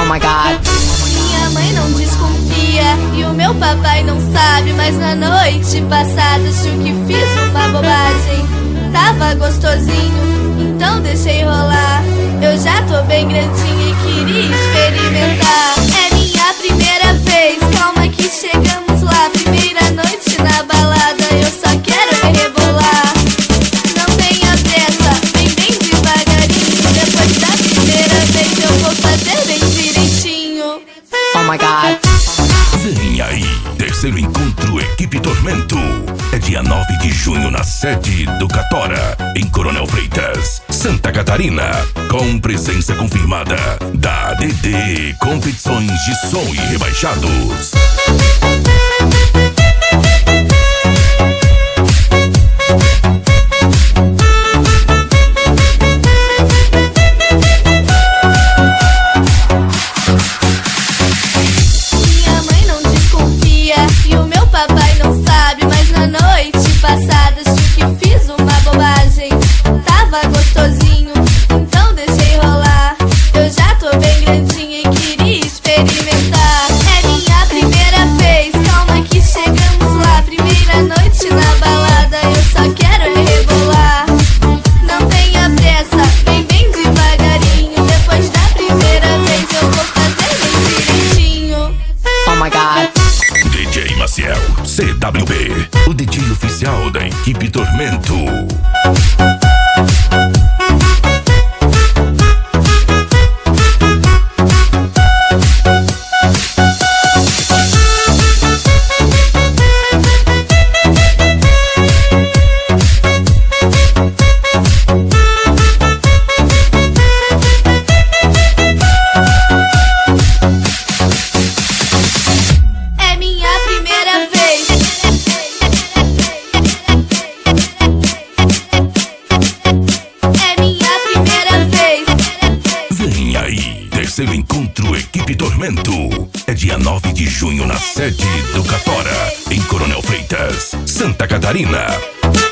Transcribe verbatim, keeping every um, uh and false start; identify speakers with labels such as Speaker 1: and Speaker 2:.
Speaker 1: my God.
Speaker 2: Minha mãe não desconfia e o meu papai não sabe, mas na noite passada achou que fiz uma bobagem. Tava gostosinho, então deixei rolar. Eu já tô bem grandinha e queria experimentar. É minha primeira vez, calma que chegamos lá. Primeira noite na balada, eu só quero me rebolar. Não tenha pressa, vem bem devagarinho. Depois da primeira vez eu vou fazer bem direitinho.
Speaker 1: Oh my God.
Speaker 3: Vem aí, terceiro encontro Equipe Tormento. É dia nove de junho na sede do Catora, em Coronel Freitas, Santa Catarina. Com presença confirmada da A D D Competições de Som e Rebaixados.
Speaker 2: E o meu papai não sabe, mas na noite passada acho que fiz uma bobagem. Tava gostosinho, então deixei rolar. Eu já tô bem grandinha e queria experimentar. É minha primeira vez, calma que chegamos lá. Primeira noite na balada, eu só quero me rebolar. Não tenha pressa, vem bem devagarinho. Depois da primeira vez eu vou fazer bem direitinho.
Speaker 1: Oh my God.
Speaker 3: D J Maciel, C W B, o D J oficial da Equipe Tormento. Terceiro encontro Equipe Tormento. É dia nove de junho na sede do Catora, em Coronel Freitas, Santa Catarina.